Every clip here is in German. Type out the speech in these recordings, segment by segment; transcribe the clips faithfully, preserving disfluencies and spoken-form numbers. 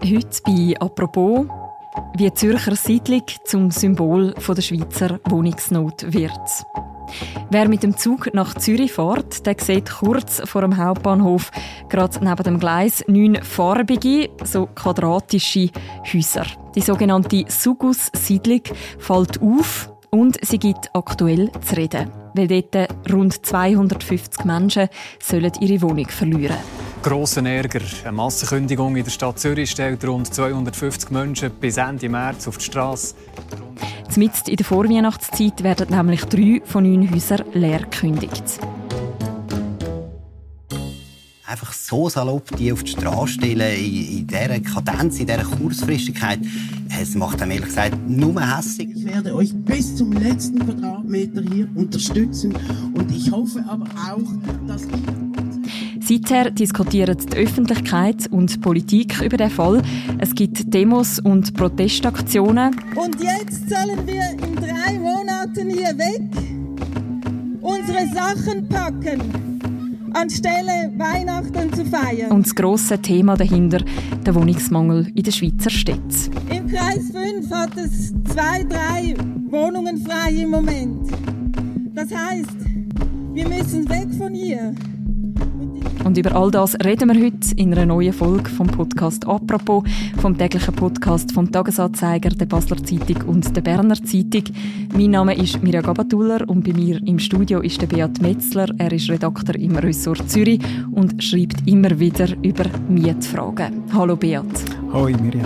Heute bei «Apropos», wie die Zürcher Siedlung zum Symbol der Schweizer Wohnungsnot wird. Wer mit dem Zug nach Zürich fährt, der sieht kurz vor dem Hauptbahnhof, gerade neben dem Gleis, neun farbige, so quadratische Häuser. Die sogenannte Sugus-Siedlung fällt auf und sie gibt aktuell zu reden. Weil dort rund zweihundertfünfzig Menschen sollen ihre Wohnung verlieren. Grosser Ärger. Eine Massenkündigung in der Stadt Zürich stellt rund zweihundertfünfzig Menschen bis Ende März auf die Straße. Mitten in der Vorweihnachtszeit werden nämlich drei von neun Häusern leer gekündigt. Einfach so salopp die auf die Straße stellen, in, in dieser Kadenz, in dieser Kurzfristigkeit, es macht einem ehrlich gesagt nur hässig. Ich werde euch bis zum letzten Quadratmeter hier unterstützen und ich hoffe aber auch, dass ihr... Seither diskutieren die Öffentlichkeit und die Politik über den Fall. Es gibt Demos und Protestaktionen. Und jetzt sollen wir in drei Monaten hier weg unsere Sachen packen, anstelle Weihnachten zu feiern. Und das grosse Thema dahinter, der Wohnungsmangel in den Schweizer Städten. Im Kreis fünf hat es zwei, drei Wohnungen frei im Moment. Das heisst, wir müssen weg von hier. Und über all das reden wir heute in einer neuen Folge vom Podcast «Apropos», vom täglichen Podcast vom «Tagesanzeiger», der «Basler Zeitung» und der «Berner Zeitung». Mein Name ist Mirja Gabatuller und bei mir im Studio ist der Beat Metzler. Er ist Redakteur im Ressort Zürich und schreibt immer wieder über Mietfragen. Hallo Beat. Hoi Mirja.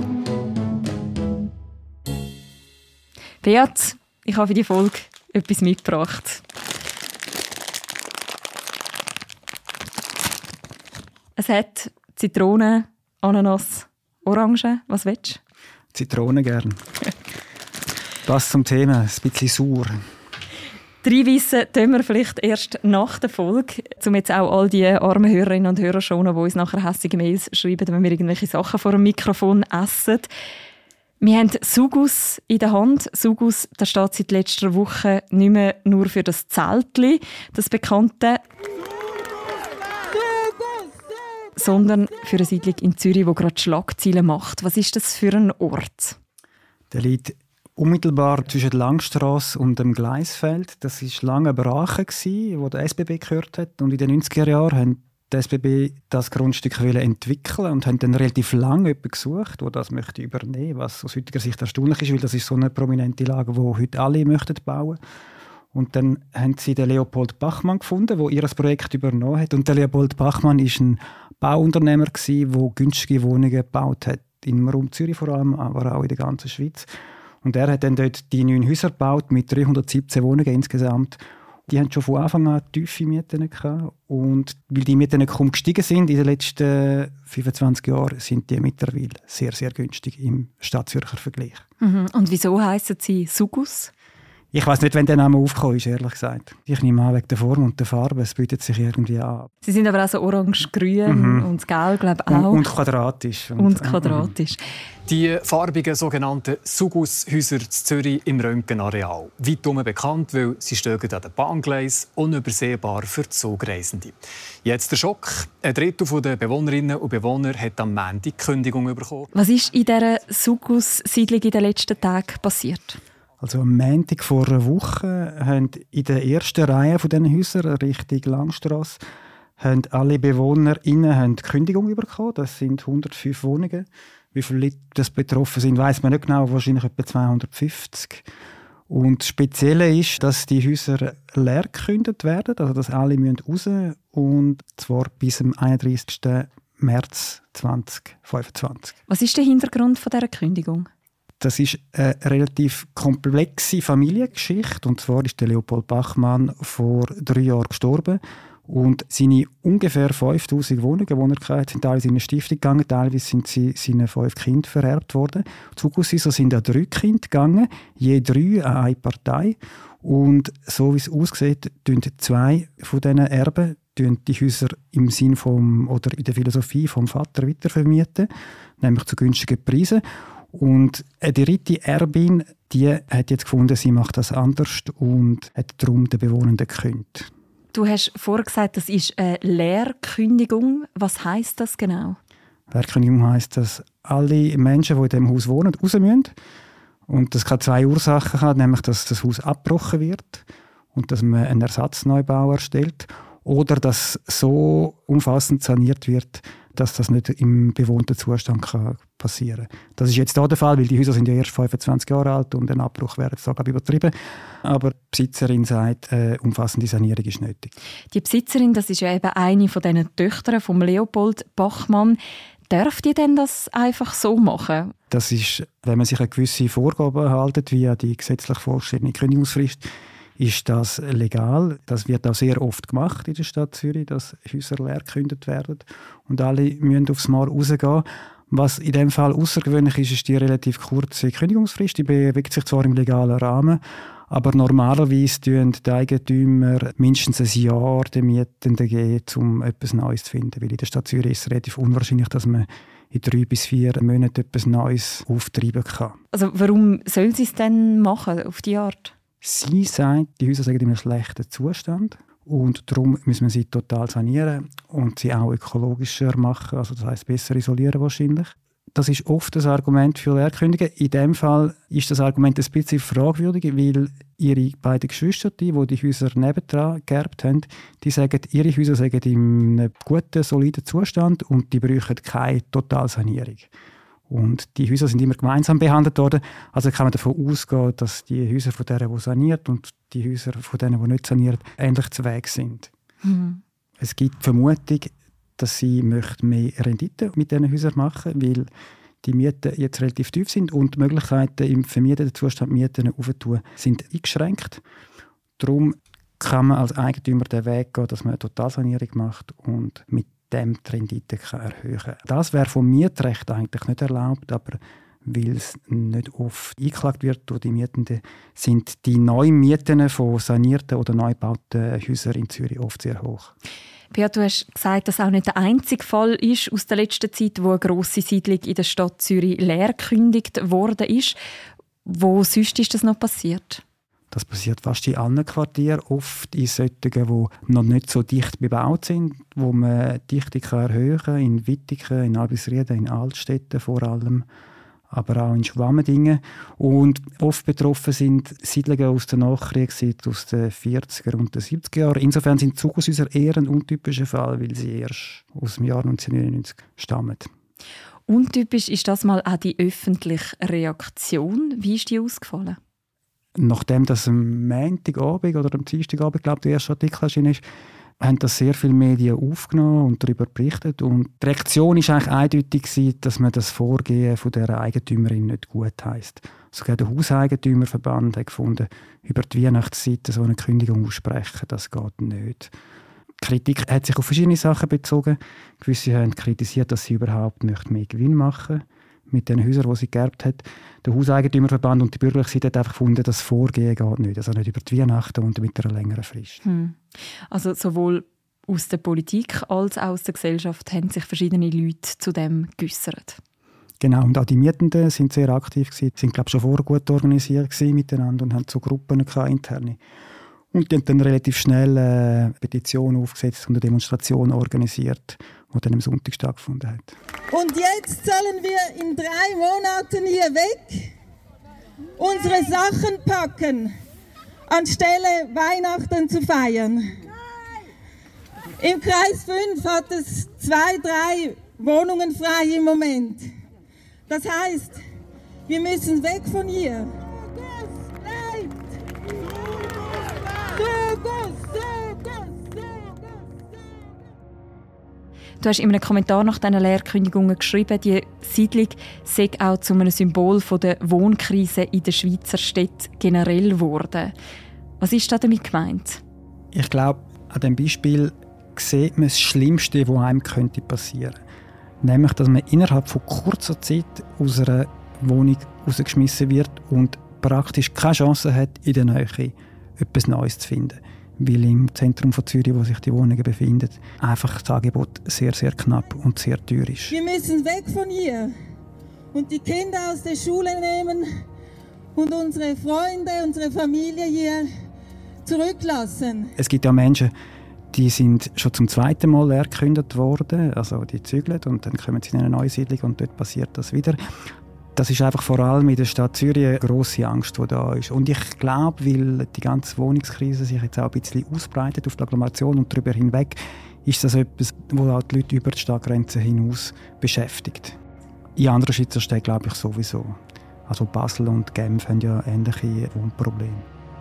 Beat, ich habe für die Folge etwas mitgebracht. Es hat Zitronen, Ananas, Orangen. Was willst du? Zitronen gern. Das zum Thema, ein bisschen sauer. Reinweisen tun wir vielleicht erst nach der Folge, um jetzt auch all die armen Hörerinnen und Hörer schonen, die uns nachher hässige Mails schreiben, wenn wir irgendwelche Sachen vor dem Mikrofon essen. Wir haben Sugus in der Hand. Sugus, das steht seit letzter Woche nicht mehr nur für das Zeltli, das bekannte, sondern für eine Siedlung in Zürich, die gerade Schlagzeilen macht. Was ist das für ein Ort? Der liegt unmittelbar zwischen der Langstrasse und dem Gleisfeld. Das war lange Brache, wo der S B B gehört hat. Und in den neunziger Jahren haben die S B B das Grundstück entwickeln und haben dann relativ lange jemanden gesucht, der das möchte übernehmen, was aus heutiger Sicht erstaunlich ist, weil das ist so eine prominente Lage, die heute alle möchten bauen. Und dann haben sie den Leopold Bachmann gefunden, der ihr Projekt übernommen hat. Und der Leopold Bachmann war ein Bauunternehmer, der günstige Wohnungen gebaut hat. Im Raum Zürich vor allem, aber auch in der ganzen Schweiz. Und er hat dann dort die neun Häuser gebaut mit dreihundertsiebzehn Wohnungen insgesamt. Die hatten schon von Anfang an tiefe Mieten gehabt. Und weil die Mieten kaum gestiegen sind in den letzten fünfundzwanzig Jahren, sind die mittlerweile sehr, sehr günstig im Stadtzürcher Vergleich. Mhm. Und wieso heissen sie Sugus? Ich weiss nicht, wenn der Name aufgekommen ist, ehrlich gesagt. Ich nehme an, wegen der Form und der Farbe. Es bietet sich irgendwie an. Sie sind aber auch so orange-grün mhm. und gelb, glaube ich, auch. Und, und quadratisch. Und, und quadratisch. Die farbigen sogenannten Sugus-Häuser in Zürich im Röntgenareal. Weit herum bekannt, weil sie stehen an den Bahngleisen, unübersehbar für Zugreisende. Jetzt der Schock. Ein Drittel der Bewohnerinnen und Bewohner hat am Montag die Kündigung bekommen. Was ist in dieser Sugus-Siedlung in den letzten Tagen passiert? Also am Montag vor einer Woche haben in der ersten Reihe von diesen Häusern Richtung Langstrasse haben alle BewohnerInnen haben die Kündigung bekommen. Das sind hundertfünf Wohnungen. Wie viele Leute das betroffen sind, weiss man nicht genau. Wahrscheinlich etwa zweihundertfünfzig. Und das Spezielle ist, dass die Häuser leer gekündigt werden. Also dass alle raus müssen. Und zwar bis zum einunddreißigsten März zweitausendfünfundzwanzig. Was ist der Hintergrund dieser Kündigung? Das ist eine relativ komplexe Familiengeschichte. Und zwar ist der Leopold Bachmann vor drei Jahren gestorben. Und seine ungefähr fünftausend Wohnungen, die er hatte, sind teilweise in eine Stiftung gegangen, teilweise sind sie seinen fünf Kindern vererbt worden. Zugussiso sind an drei Kinder gegangen, je drei an eine Partei. Und so wie es aussieht, tun zwei von diesen Erben die Häuser im Sinn vom, oder in der Philosophie vom Vater weitervermieten, nämlich zu günstigen Preisen. Und eine dritte Erbin, die hat jetzt gefunden, sie macht das anders und hat darum den Bewohnern gekündigt. Du hast vorher gesagt, das ist eine Leerkündigung. Was heisst das genau? Leerkündigung heisst, dass alle Menschen, die in diesem Haus wohnen, raus müssen. Und das kann zwei Ursachen haben, nämlich dass das Haus abgebrochen wird und dass man einen Ersatzneubau erstellt oder dass so umfassend saniert wird, dass das nicht im bewohnten Zustand kann passieren kann. Das ist jetzt hier der Fall, weil die Häuser sind ja erst fünfundzwanzig Jahre alt und ein Abbruch wäre jetzt sogar übertrieben. Aber die Besitzerin sagt, äh, umfassende Sanierung ist nötig. Die Besitzerin, das ist ja eben eine von diesen Töchtern von Leopold Bachmann. Darf die denn das einfach so machen? Das ist, wenn man sich an gewisse Vorgaben hält, wie an die gesetzlich vorgeschriebene Kündigungsfrist, ist das legal. Das wird auch sehr oft gemacht in der Stadt Zürich, dass Häuser leer gekündigt werden und alle müssen aufs Mal rausgehen. Was in diesem Fall außergewöhnlich ist, ist die relativ kurze Kündigungsfrist. Die bewegt sich zwar im legalen Rahmen, aber normalerweise geben die Eigentümer mindestens ein Jahr den Mietenden geben, um etwas Neues zu finden. Weil in der Stadt Zürich ist es relativ unwahrscheinlich, dass man in drei bis vier Monaten etwas Neues auftreiben kann. Also warum soll sie es denn machen, auf die Art? Sie sagt, die Häuser sind in einem schlechten Zustand und darum müssen wir sie total sanieren und sie auch ökologischer machen, also das heisst besser isolieren wahrscheinlich. Das ist oft das Argument für Leerkündigungen. In diesem Fall ist das Argument ein bisschen fragwürdig, weil ihre beiden Geschwister, die die Häuser nebendran geerbt haben, die sagen, ihre Häuser seien in einem guten, soliden Zustand und die brauchen keine Totalsanierung. Und die Häuser sind immer gemeinsam behandelt worden. Also kann man davon ausgehen, dass die Häuser von denen, die saniert und die Häuser von denen, die nicht saniert, ähnlich zu Weg sind. Mhm. Es gibt die Vermutung, dass sie möchte mehr Rendite mit diesen Häusern machen, weil die Mieten jetzt relativ tief sind und die Möglichkeiten im vermieteten Zustand Mieten aufzutun sind eingeschränkt. Darum kann man als Eigentümer den Weg gehen, dass man eine Totalsanierung macht und mit dem die Rendite erhöhen kann. Das wäre vom Mietrecht eigentlich nicht erlaubt, aber weil es nicht oft eingeklagt wird durch die Mietenden, sind die neuen Mieten von sanierten oder neu gebauten Häusern in Zürich oft sehr hoch. Beat, du hast gesagt, dass auch nicht der einzige Fall ist aus der letzten Zeit, wo eine grosse Siedlung in der Stadt Zürich leer gekündigt worden ist. Wo sonst ist das noch passiert? Das passiert fast in allen Quartieren, oft in solchen, die noch nicht so dicht bebaut sind, wo man die Dichte erhöhen kann, in Wittigen, in Albisrieden, in Altstädten vor allem, aber auch in Schwammendingen. Und oft betroffen sind Siedlungen aus der Nachkriegszeit, aus den vierziger und den siebziger Jahren. Insofern sind Zugashäuser eher ein untypischer Fall, weil sie erst aus dem Jahr neunzehnhundertneunundneunzig stammen. Untypisch ist das mal auch die öffentliche Reaktion. Wie ist die ausgefallen? Nachdem das am Montagabend oder am Dienstagabend, glaube ich, der erste Artikel erschienen ist, haben das sehr viele Medien aufgenommen und darüber berichtet. Und die Reaktion war eigentlich eindeutig, dass man das Vorgehen von der Eigentümerin nicht gut heisst. Sogar der Hauseigentümerverband hat gefunden, über die Weihnachtszeit so eine Kündigung aussprechen, das geht nicht. Die Kritik hat sich auf verschiedene Sachen bezogen. Gewisse haben kritisiert, dass sie überhaupt nicht mehr Gewinn machen mit den Häusern, die sie geerbt hat. Der Hauseigentümerverband und die bürgerliche Seite hat einfach gefunden, das Vorgehen geht nicht. Also nicht über die Weihnachten und mit einer längeren Frist. Hm. Also sowohl aus der Politik als auch aus der Gesellschaft haben sich verschiedene Leute zu dem geäussert. Genau, und auch die Mietenden sind sehr aktiv gewesen. Sie sind, glaube ich, schon vorher gut organisiert gewesen miteinander und haben so Gruppen gehabt, interne. Und die haben dann relativ schnell eine Petition aufgesetzt und eine Demonstration organisiert, die dann am Sonntag stattgefunden hat. Und jetzt sollen wir in drei Monaten hier weg unsere Sachen packen, anstelle Weihnachten zu feiern. Im Kreis fünf hat es zwei, drei Wohnungen frei im Moment. Das heißt, wir müssen weg von hier. Du hast in einem Kommentar nach diesen Leerkündigungen geschrieben, die Siedlung sei auch zu einem Symbol der Wohnkrise in den Schweizer Städten generell geworden. Was ist da damit gemeint? Ich glaube, an diesem Beispiel sieht man das Schlimmste, was einem könnte passieren könnte. Nämlich, dass man innerhalb von kurzer Zeit aus einer Wohnung rausgeschmissen wird und praktisch keine Chance hat, in der Nähe etwas Neues zu finden. Weil im Zentrum von Zürich, wo sich die Wohnungen befinden, einfach das Angebot sehr, sehr knapp und sehr teuer ist. Wir müssen weg von hier und die Kinder aus der Schule nehmen und unsere Freunde, unsere Familie hier zurücklassen. Es gibt ja Menschen, Die sind schon zum zweiten Mal leer gekündigt worden. Also die zügeln und dann kommen sie in eine neue Siedlung und dort passiert das wieder. Das ist einfach vor allem in der Stadt Zürich eine grosse Angst, die da ist. Und ich glaube, weil die ganze Wohnungskrise sich jetzt auch ein bisschen ausbreitet auf die Agglomeration und darüber hinweg, ist das etwas, das auch die Leute über die Stadtgrenzen hinaus beschäftigt. In anderen Schweizer Städten glaube ich sowieso. Also Basel und Genf haben ja ähnliche Wohnprobleme.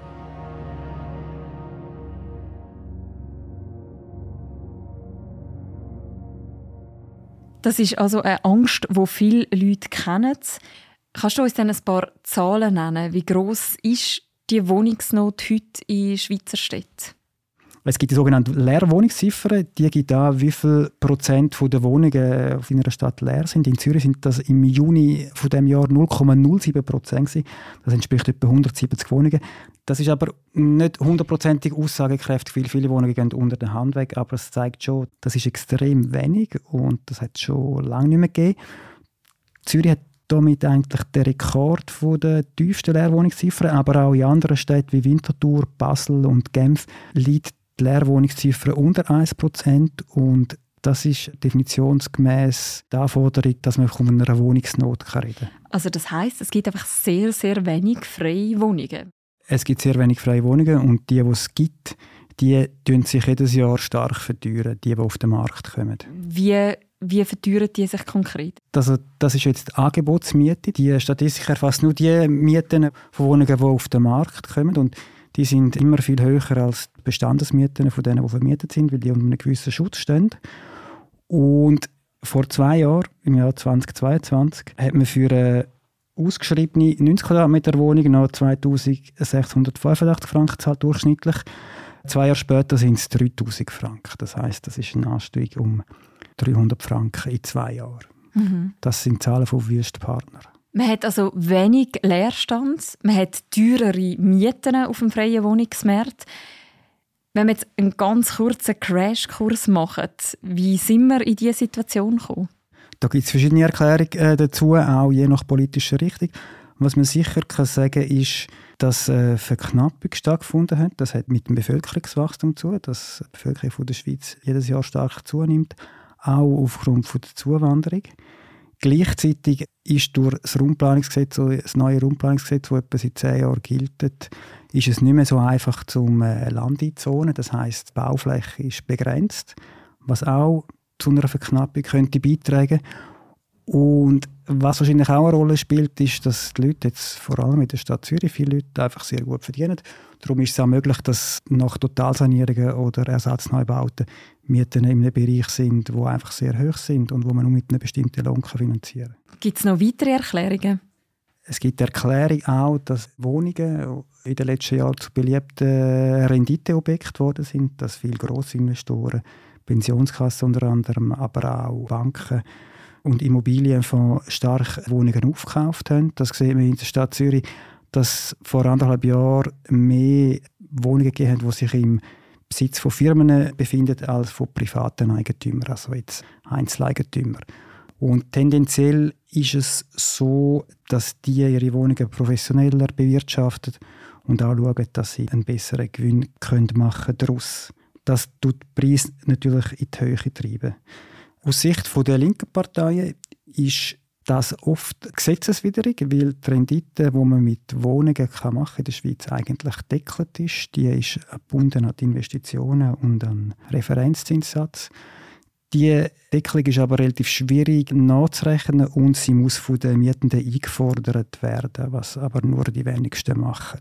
Das ist also eine Angst, die viele Leute kennen. Kannst du uns dann ein paar Zahlen nennen? Wie gross ist die Wohnungsnot heute in Schweizer Städten? Es gibt die sogenannte Leerwohnungsziffer. Die gibt an, wie viel Prozent der Wohnungen auf einer Stadt leer sind. In Zürich sind das im Juni von dem Jahr null Komma null sieben Prozent. Das entspricht etwa hundertsiebzig Wohnungen. Das ist aber nicht hundertprozentig aussagekräftig, weil viele Wohnungen gehen unter den Hand weg. Aber es zeigt schon, das ist extrem wenig und das hat es schon lange nicht mehr gegeben. Zürich hat damit eigentlich den Rekord von der tiefsten Leerwohnungsziffer, aber auch in anderen Städten wie Winterthur, Basel und Genf liegt die Leerwohnungsziffer unter ein Prozent und das ist definitionsgemäß die Anforderung, dass man von einer Wohnungsnot reden kann. Also das heisst, es gibt einfach sehr, sehr wenig freie Wohnungen? Es gibt sehr wenig freie Wohnungen und die, die es gibt, die tun sich jedes Jahr stark verteuern, die, die auf den Markt kommen. Wie, wie verteuern die sich konkret? Also, das ist jetzt die Angebotsmiete. Die Statistik erfasst nur die Mieten von Wohnungen, die auf den Markt kommen. Und die sind immer viel höher als die Bestandesmieten von denen, die vermietet sind, weil die unter einem gewissen Schutz stehen. Und vor zwei Jahren, im Jahr zweitausendzweiundzwanzig, hat man für eine ausgeschriebene neunzig Quadratmeter Wohnung noch zweitausendsechshundertfünfundachtzig Franken zahlt durchschnittlich. Zwei Jahre später sind es dreitausend Franken. Das heisst, das ist ein Anstieg um dreihundert Franken in zwei Jahren. Mhm. Das sind Zahlen von Wüest Partner. Man hat also wenig Leerstand, man hat teurere Mieten auf dem freien Wohnungsmarkt. Wenn wir jetzt einen ganz kurzen Crashkurs machen, wie sind wir in diese Situation gekommen? Da gibt es verschiedene Erklärungen dazu, auch je nach politischer Richtung. Was man sicher kann sagen ist, dass eine Verknappung stattgefunden hat. Das hat mit dem Bevölkerungswachstum zu tun, dass die Bevölkerung der Schweiz jedes Jahr stark zunimmt, auch aufgrund der Zuwanderung. Gleichzeitig ist durch das Raumplanungsgesetz, das neue Raumplanungsgesetz, das etwa seit zehn Jahren gilt, ist es nicht mehr so einfach zum Land einzuzonen. Das heisst, die Baufläche ist begrenzt, was auch zu einer Verknappung könnte beitragen. Und was wahrscheinlich auch eine Rolle spielt, ist, dass die Leute jetzt vor allem in der Stadt Zürich viele Leute einfach sehr gut verdienen. Darum ist es auch möglich, dass nach Totalsanierungen oder Ersatzneubauten Mieten in einem Bereich sind, die einfach sehr hoch sind und wo man nur mit einem bestimmten Lohn finanzieren kann. Gibt es noch weitere Erklärungen? Es gibt die Erklärung auch, dass Wohnungen in den letzten Jahren zu beliebten Renditeobjekten geworden sind, dass viele Grossinvestoren, Pensionskassen unter anderem, aber auch Banken und Immobilienfonds stark Wohnungen aufgekauft haben. Das sehen wir in der Stadt Zürich, dass vor anderthalb Jahren mehr Wohnungen gegeben haben, die sich im Besitz von Firmen befinden, als von privaten Eigentümern, also jetzt Einzeleigentümer. Und tendenziell ist es so, dass die ihre Wohnungen professioneller bewirtschaften und auch schauen, dass sie einen besseren Gewinn machen können daraus. Das tut den Preis natürlich in die Höhe treiben. Aus Sicht der linken Parteien ist das oft gesetzeswidrig, weil die Rendite, die man mit Wohnungen machen kann, in der Schweiz eigentlich deckelt ist. Die ist gebunden an die Investitionen und an den Referenzzinssatz. Die Deckelung ist aber relativ schwierig nachzurechnen und sie muss von den Mietenden eingefordert werden, was aber nur die wenigsten machen.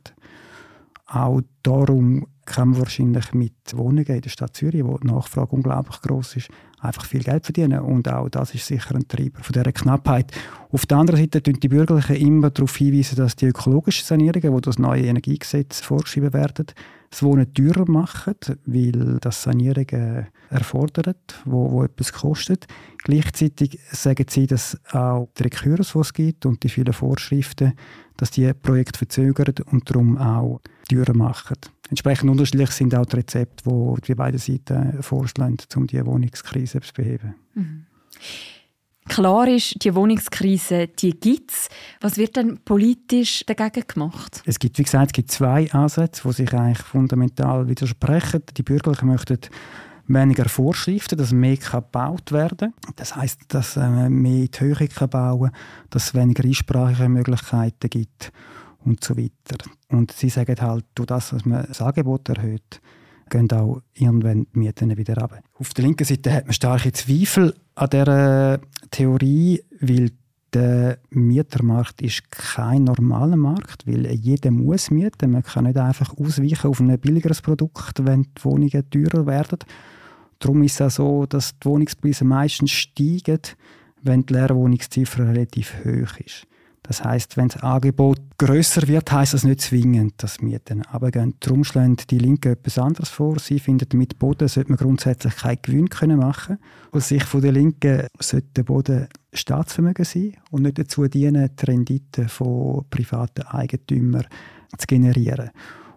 Auch darum kann man wahrscheinlich mit Wohnungen in der Stadt Zürich, wo die Nachfrage unglaublich gross ist, einfach viel Geld verdienen. Und auch das ist sicher ein Treiber von dieser Knappheit. Auf der anderen Seite hinweisen die Bürgerlichen immer darauf hinweisen, dass die ökologischen Sanierungen, die durch das neue Energiegesetz vorgeschrieben werden, das Wohnen teurer machen, weil das Sanierungen erfordert, wo, wo etwas kostet. Gleichzeitig sagen sie, dass auch die Rekurs, die es gibt und die vielen Vorschriften, dass die Projekte verzögern und darum auch teurer machen. Entsprechend unterschiedlich sind auch die Rezepte, die die beiden Seiten vorschlagen, um die Wohnungskrise zu beheben. Mhm. Klar ist, die Wohnungskrise, die gibt es. Was wird denn politisch dagegen gemacht? Es gibt, wie gesagt, es gibt zwei Ansätze, die sich eigentlich fundamental widersprechen. Die Bürgerlichen möchten weniger Vorschriften, dass mehr gebaut werden kann. Das heisst, dass man mehr in die Höhe bauen kann, dass es weniger Einsprachemöglichkeiten gibt und so weiter. Und sie sagen halt, durch das, dass man das Angebot erhöht, gehen auch irgendwann die Mieten wieder runter. Auf der linken Seite hat man starke Zweifel an dieser Theorie, weil der Mietermarkt ist kein normaler Markt, weil jeder muss mieten. Man kann nicht einfach ausweichen auf ein billigeres Produkt, wenn die Wohnungen teurer werden. Darum ist es auch so, dass die Wohnungspreise meistens steigen, wenn die Leerwohnungsziffer relativ hoch ist. Das heisst, wenn das Angebot grösser wird, heisst das nicht zwingend, dass die Mieten runtergehen. Darum schlagen die Linken etwas anderes vor. Sie finden, mit Boden sollte man grundsätzlich keinen Gewinn machen können. Aus Sicht der Linken sollte der Boden Staatsvermögen sein und nicht dazu dienen, die Rendite von privaten Eigentümern zu generieren.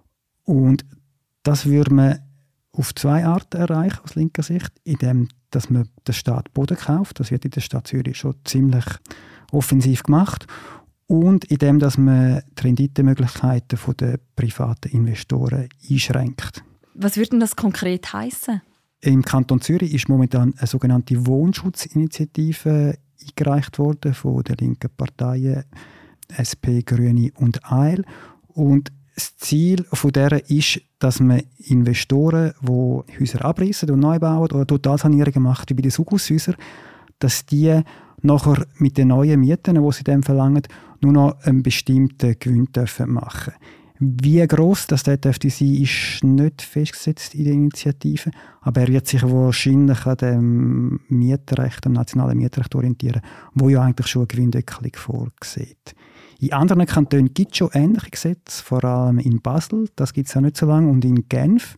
Und das würde man auf zwei Arten erreichen, aus linker Sicht, indem dass man den Staat Boden kauft. Das wird in der Stadt Zürich schon ziemlich offensiv gemacht. Und indem dass man die Renditemöglichkeiten der privaten Investoren einschränkt. Was würde denn das konkret heissen? Im Kanton Zürich ist momentan eine sogenannte Wohnschutzinitiative eingereicht worden von den linken Parteien S P, Grüne und A L. Und das Ziel von dieser ist, dass man Investoren, die Häuser abreißen und neu bauen oder Totalsanierungen machen, wie bei den Sugushäusern, dass die nachher mit den neuen Mieten, die sie dem verlangen, nur noch einen bestimmten Gewinn dürfen machen. Wie gross das dürfte sein, ist nicht festgesetzt in der Initiative, aber er wird sich wahrscheinlich an dem Mietrecht, am nationalen Mietrecht orientieren, wo ja eigentlich schon eine Gewinndeckelung vorsieht. In anderen Kantonen gibt es schon ähnliche Gesetze, vor allem in Basel, das gibt es auch nicht so lange, und in Genf.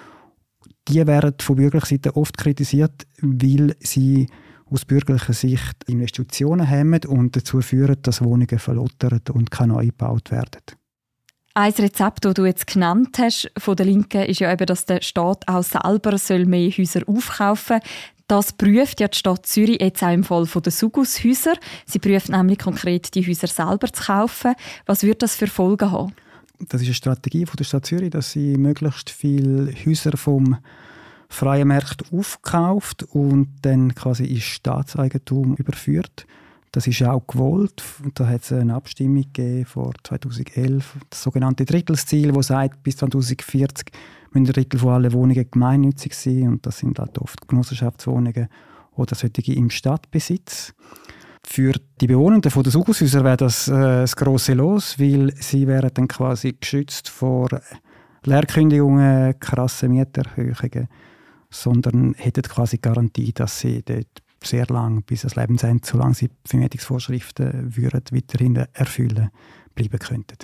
Die werden von bürgerlicher Seite oft kritisiert, weil sie aus bürgerlicher Sicht Investitionen hemmen und dazu führen, dass Wohnungen verlottern und keine neu gebaut werden. Ein Rezept, das du jetzt genannt hast, von der Linken, ist ja eben, dass der Staat auch selber mehr Häuser aufkaufen soll. Das prüft ja die Stadt Zürich jetzt auch im Fall der Sugushäuser. Sie prüft nämlich konkret, die Häuser selber zu kaufen. Was wird das für Folgen haben? Das ist eine Strategie der Stadt Zürich, dass sie möglichst viele Häuser vom freien Markt aufkauft und dann quasi ins Staatseigentum überführt. Das ist auch gewollt. Da hat es eine Abstimmung gegeben vor zweitausendelf, das sogenannte Drittelsziel, das sagt, bis zweitausendvierzig müssen ein Drittel von allen Wohnungen gemeinnützig sein. Und das sind halt oft Genossenschaftswohnungen oder solche im Stadtbesitz. Für die Bewohnenden der Sugushäuser wäre das äh, das grosse Los, weil sie wären dann quasi geschützt vor Leerkündigungen, krassen Mieterhöhungen, sondern hätten quasi die Garantie, dass sie dort sehr lang, bis das Lebensende, solange sie die Vermietungsvorschriften würden, weiterhin erfüllen, bleiben könnten.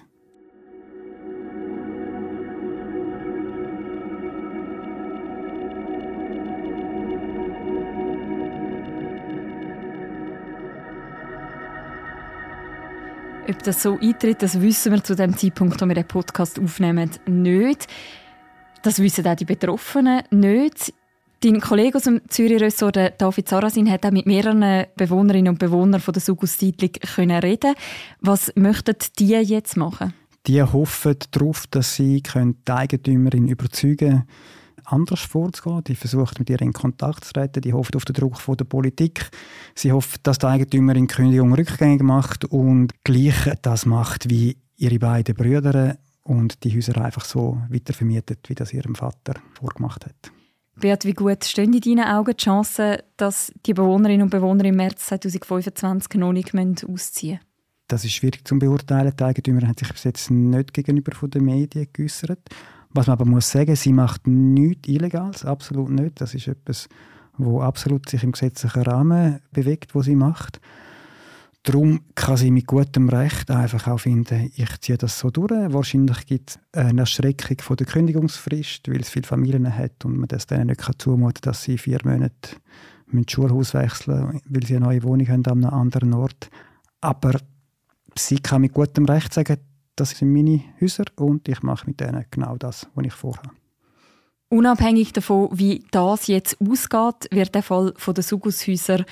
Ob das so eintritt, das wissen wir zu dem Zeitpunkt, wo wir den Podcast aufnehmen, nicht. Das wissen auch die Betroffenen nicht. Dein Kollege aus dem Zürich-Ressort, David Sarasin, hat auch mit mehreren Bewohnerinnen und Bewohnern von der Sugus-Siedlung reden. Was möchten die jetzt machen? Die hoffen darauf, dass sie die Eigentümerin überzeugen können, anders vorzugehen. Die versuchen, mit ihr in Kontakt zu treten. Die hoffen auf den Druck von der Politik. Sie hoffen, dass die Eigentümerin die Kündigung rückgängig macht und gleich das macht wie ihre beiden Brüder und die Häuser einfach so weitervermietet, wie das ihrem Vater vorgemacht hat. Beat, wie gut stehen in deinen Augen die Chancen, dass die Bewohnerinnen und Bewohner im März zweitausendfünfundzwanzig noch nicht ausziehen müssen? Das ist schwierig zu beurteilen. Die Eigentümer haben sich bis jetzt nicht gegenüber von den Medien geäussert. Was man aber muss sagen, sie macht nichts Illegales, absolut nicht. Das ist etwas, wo absolut sich im gesetzlichen Rahmen bewegt, was sie macht. Darum kann sie mit gutem Recht einfach auch finden, ich ziehe das so durch. Wahrscheinlich gibt es eine Erschreckung von der Kündigungsfrist, weil es viele Familien hat und man das denen nicht zumuten kann, dass sie vier Monate das Schulhaus wechseln, weil sie eine neue Wohnung haben an einem anderen Ort. Aber sie kann mit gutem Recht sagen, das sind meine Häuser und ich mache mit denen genau das, was ich vorhabe. Unabhängig davon, wie das jetzt ausgeht, wird der Fall der Sugushäuser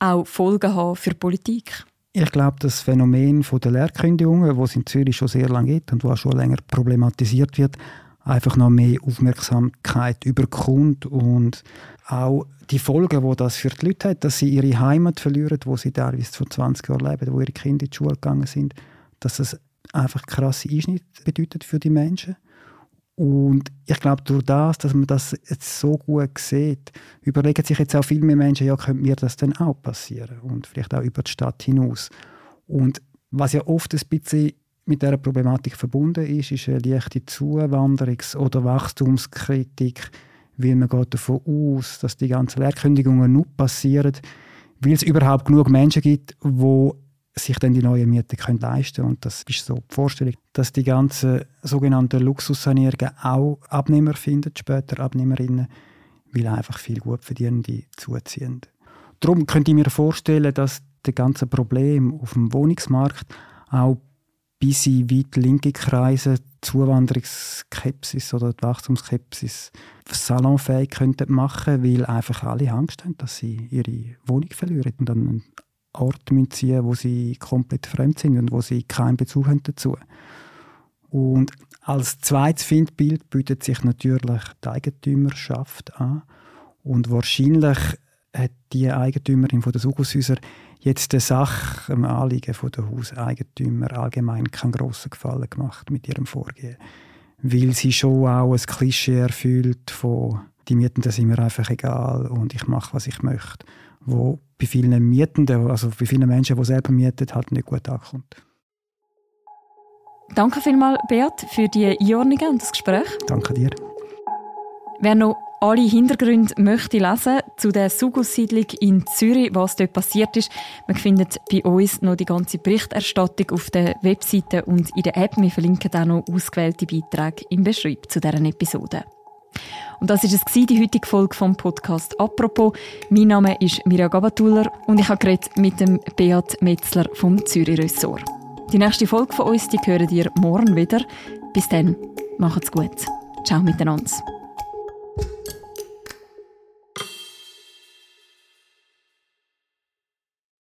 auch Folgen haben für die Politik? Ich glaube, das Phänomen der Lehrkündigungen, das es in Zürich schon sehr lange gibt und das schon länger problematisiert wird, einfach noch mehr Aufmerksamkeit überkommt und auch die Folgen, die das für die Leute hat, dass sie ihre Heimat verlieren, wo sie teilweise vor zwanzig Jahren leben, wo ihre Kinder in die Schule gegangen sind, dass das einfach krasse Einschnitte bedeutet für die Menschen. Und ich glaube, durch das, dass man das jetzt so gut sieht, überlegen sich jetzt auch viel mehr Menschen, ja, könnte mir das denn auch passieren? Und vielleicht auch über die Stadt hinaus. Und was ja oft ein bisschen mit dieser Problematik verbunden ist, ist eine leichte Zuwanderungs- oder Wachstumskritik, weil man geht davon aus, dass die ganzen Lehrkündigungen nur passieren, weil es überhaupt genug Menschen gibt, die sich dann die neuen Mieten können leisten können. Und das ist so die Vorstellung, dass die ganzen sogenannten Luxussanierungen auch Abnehmer finden, später Abnehmerinnen, weil einfach viel Gutverdienende zuziehen. Darum könnte ich mir vorstellen, dass das ganze Problem auf dem Wohnungsmarkt auch bis in weit linke Kreise Zuwanderungsskepsis oder die Wachstumsskepsis salonfähig könnten machen, weil einfach alle Angst haben, dass sie ihre Wohnung verlieren und dann einen Ort ziehen müssen, wo sie komplett fremd sind und wo sie keinen Bezug haben dazu. Und als zweites Feindbild bietet sich natürlich die Eigentümerschaft an. Und wahrscheinlich hat die Eigentümerin der Sugushäuser jetzt der Sache, dem Anliegen der Hauseigentümer allgemein keinen grossen Gefallen gemacht mit ihrem Vorgehen. Weil sie schon auch ein Klischee erfüllt von «die Mietenden sind mir einfach egal und ich mache, was ich möchte», wo bei vielen Mietenden, also bei vielen Menschen, die selber mieten, halt nicht gut ankommt. Danke vielmals, Beat, für die Einordnungen und das Gespräch. Danke dir. Wer noch alle Hintergründe möchte lesen zu der Sugus-Siedlung in Zürich, was dort passiert ist, man findet bei uns noch die ganze Berichterstattung auf der Webseite und in der App. Wir verlinken auch noch ausgewählte Beiträge im Beschreibung zu dieser Episode. Und das war es, die heutige Folge vom Podcast «Apropos». Mein Name ist Mirja Gabatuller und ich habe geredet mit dem Beat Metzler vom Zürich Ressort. Die nächste Folge von uns, die hören ihr morgen wieder. Bis dann, macht's gut. Ciao miteinander.